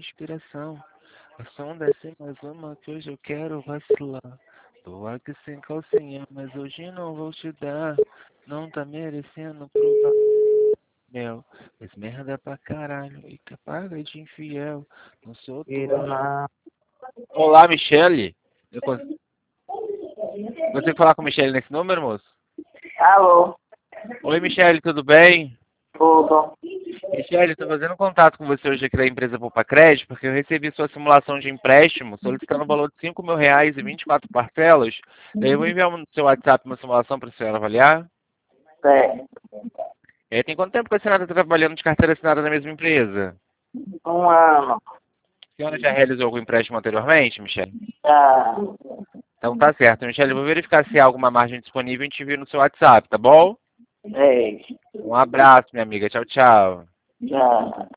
inspiração. A sonda é sem mais uma que hoje eu quero vacilar. Tô aqui sem calcinha, mas hoje não vou te dar. Não tá merecendo provar, meu. Mas merda pra caralho e que paga de infiel. Não sou tua. Olá, Michele. Você falar com a Michele nesse número, moço? Alô, Oi, Michele, tudo bem? tudo. Michele, estou fazendo contato com você hoje aqui da empresa Poupa Crédito, porque eu recebi sua simulação de empréstimo solicitando o valor de R$ 5.000 e 24 parcelas. Daí eu vou enviar no seu WhatsApp uma simulação para a senhora avaliar. Certo. Tem quanto tempo que a senhora está trabalhando de carteira assinada na mesma empresa? 1 ano. A senhora já realizou algum empréstimo anteriormente, Michele? Já. Então tá certo, Michele. Eu vou verificar se há alguma margem disponível e te envio no seu WhatsApp, tá bom? Sei. Um abraço, minha amiga. Tchau, tchau. Já.